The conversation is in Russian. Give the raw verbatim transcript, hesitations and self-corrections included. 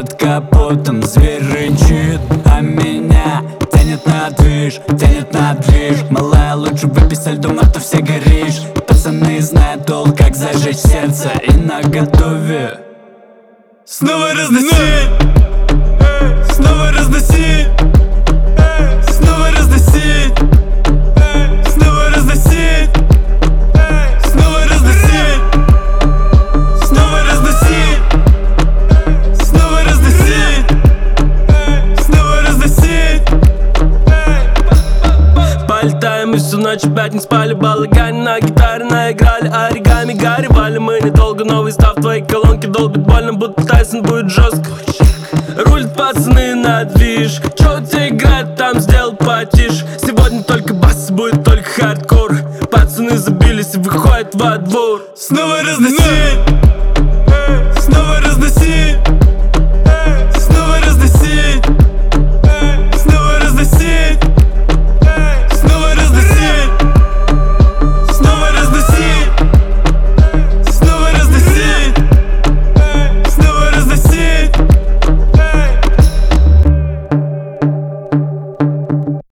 под капотом зверь рычит, а меня тянет на движ, тянет на движ. Малая, лучше выпей со льдом, а то все горишь. Пацаны знают толк, как зажечь сердце, и наготове снова разносить, снова разносить, снова разносить, снова разносить, снова разносить, снова разносить, снова разносить, снова разносить. Полетаем и всю ночь опять не спали. Балагане на гитаре наиграли, оригами горевали. Мы недолго, новый став твоей колонки долбит больно, будто Тайсон будет жестко. Рулят пацаны на движ. Чё у тебя играет, там сделал потише. Сегодня только бас, будет только хардкор. Пацаны забились и выходят во двор. Снова разносить,